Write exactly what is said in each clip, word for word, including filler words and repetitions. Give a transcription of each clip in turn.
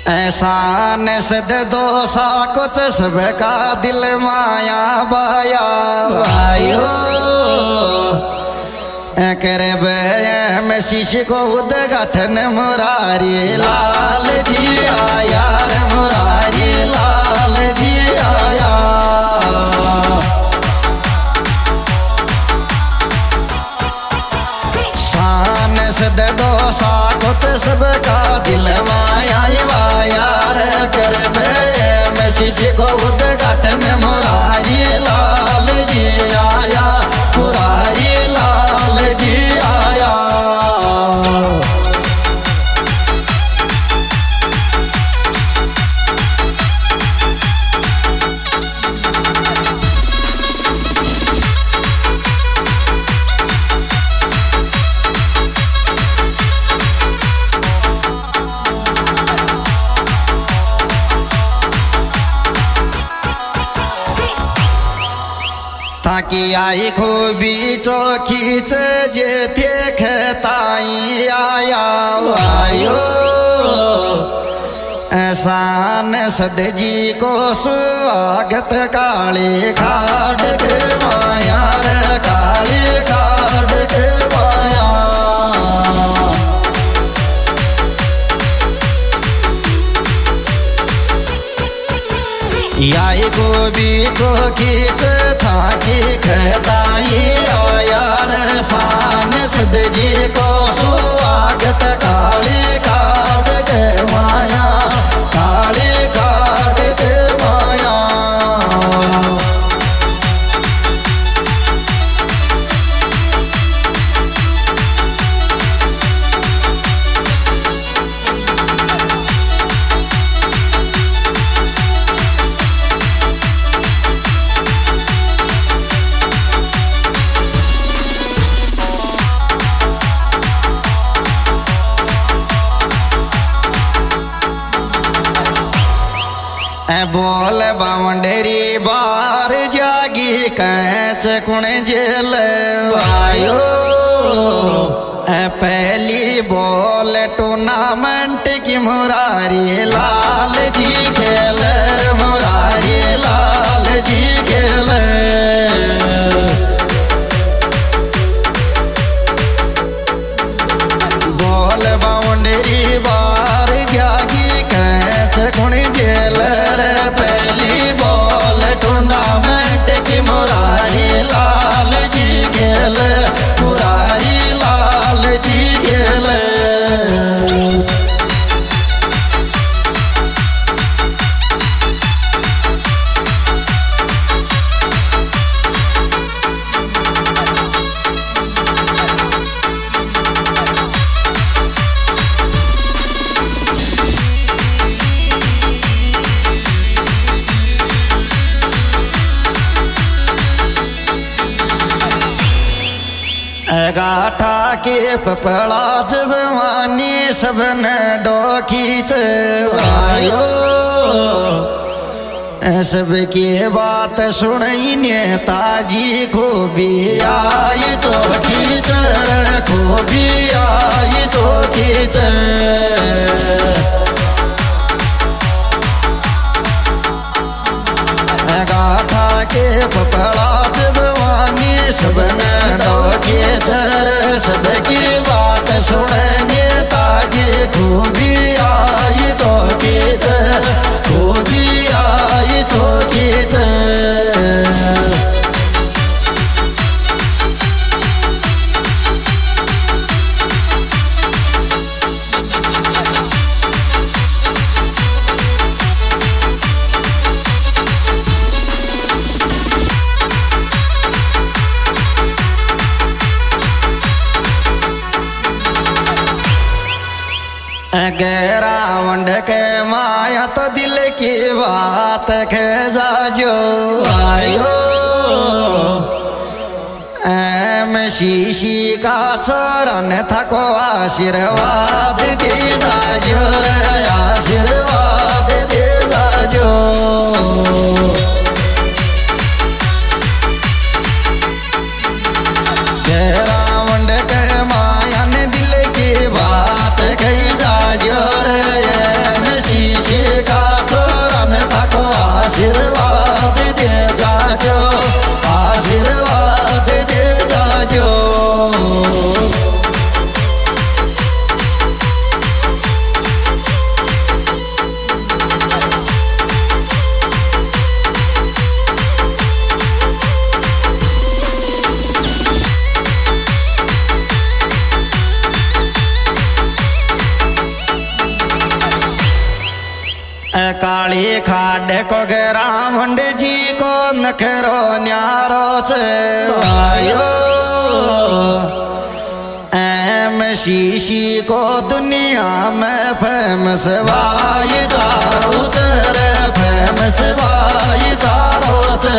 एहसान सद दोसा कुछ सबका दिल माया बाया वायो करे में शीश को उद्घाटन मुरारी लाल जी आया रे मुरारी लाल जी आया। शान सद दोसा कुछ सबका दिल माया वाया रे करे में शीश को उद्घाटन मुरारी लाल जी आया मुरारी लाल जी आया। ताकि आई खूबी चौकी जे देखताई आया वायो एहसान सद जी को स्वागत काली खाड़ के माया रे काली खाड़ के माया। याई को भी चौकी था कि खताई आया रे शान सद जी को स्वागत काली काट के माया काली काट के माया। बोल बाउंडरी बार जागी कैच कुण जेल वायो पहली बॉल टूर्नामेंट की मुरारी लाल जी खेल मुरारी लाल जी खेल। बॉल बाउंडरी बार जागी कैच कुण जेल पहली बॉल टूर्नामेंट की मुरारी लाल जी खेल मुरारी लाल जी खेल। गाठा के पपड़ा जब मानी सबन डोखी चवायो सबकी बात सुनई नेताजी को भी आई चौकी च को भी आई चौकी च। गाठा के पपड़ा जब मानी सबन डोखे चर सबकी बात सुनने ताकि खूबी आई चौकी च खूबी आई चौकी च। रावण के माया तो दिल की बात खेजा जो आयो एम शीशी का चरण थको आशीर्वाद दे जाजो आशीर्वाद दे जाजो। रावण के माया ने दिल की बात कही जाजो रे काली खाड को रावण जी को नखरो न्यारो छे आयो एम शीशी को दुनिया में फेमस भाई चारो रे फेमस भाई चारो चे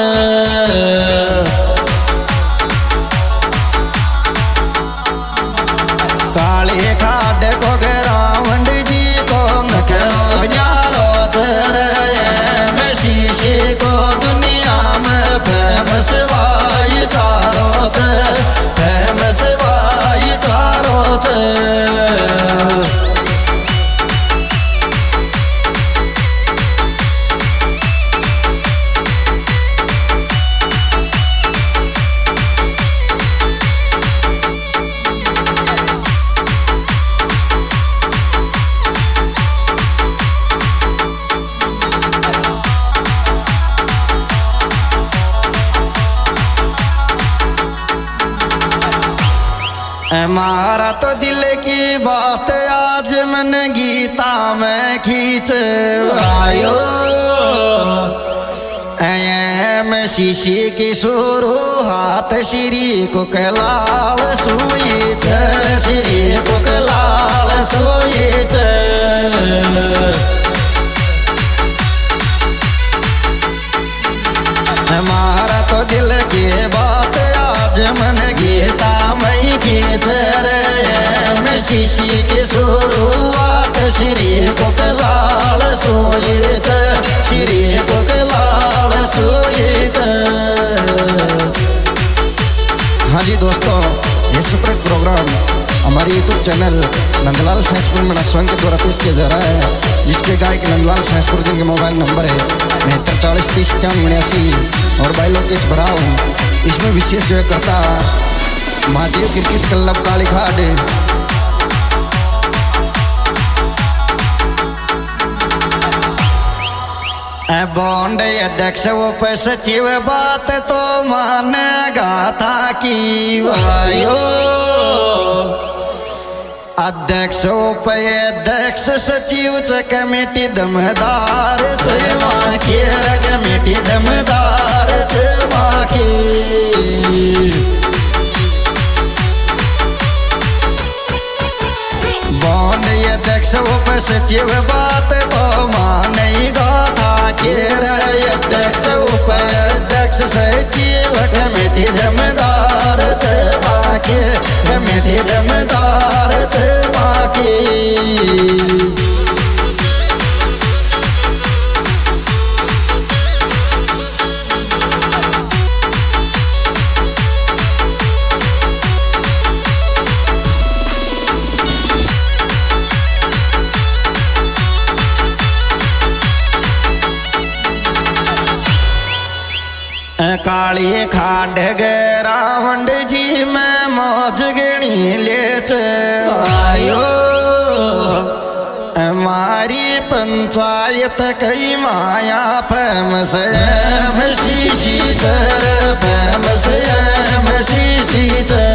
काली खाड को रावण जी को नखरो न्यारो रे एम शीशी को दुनिया में फेमस भाई चारो चे फेमस भाई चारो चे मारा तो दिल की बात आज मन गीता में खींच आयो मैं शीशी की शुरू हाथ श्री कुकलाल सोई श्री कुकलाल सोई मारा तो दिल की बात आज मन गीता मई खींच रे मैं शीशी की शुरुआत श्री कुकलाल सोई श्री कुकलाल सोई। हाँ जी दोस्तों, ये सुपर प्रोग्राम हमारे यूट्यूब चैनल नंदलाल साइंसपुर में स्वयं के द्वारा पेश किया जा रहा है, जिसके गायक नंदलाल साइंसपुर जिनके मोबाइल नंबर है बहत्तर चालीस तीस इक्यावन उन्यासी और बाई लोकेश भराव। इसमें विशेष सेवा करता महादेव क्रिकेट क्लब काली खाड। बॉन्ड अध्यक्ष उप सचिव बात तो मानेगा था कि वायो अध्यक्ष उपाध्यक्ष सचिव च कमेटी दमदार छे माखी कमेटी दमदार छे माखी। बॉन्ड अध्यक्ष उप सचिव बात तो मानेगा था कि अध्यक्ष उपाध्यक्ष सचिव कमेटी दमदार छे माखी कमेटी दमदार छे माखी। काली खाड रावण जी में मौज गणी ले आयो हमारी पंचायत कई माया फेमस शीशी फेमस शीशी